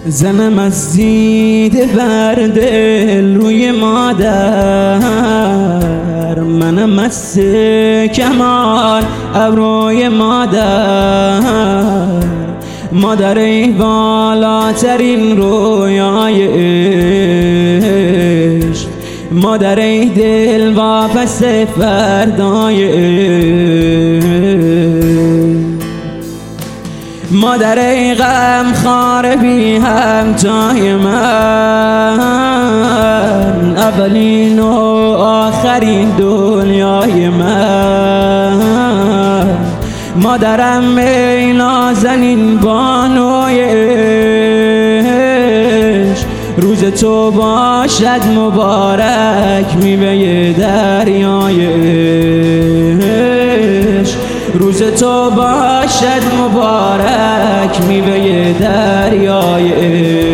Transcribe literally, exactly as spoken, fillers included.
زنم از دیده بر دل روی مادر، منم از کمال ابروی مادر. مادر ای بالاترین رویای عشق، مادر ای دل واپس فردای عشق. مادر ای غم خار بی همتای من، اولین و آخرین دنیای من. مادرم ای نازنین بانوی عشق، روز تو باشد مبارک میوه دریای عشق. روز تو باشد مبارک میوه دریای عشق.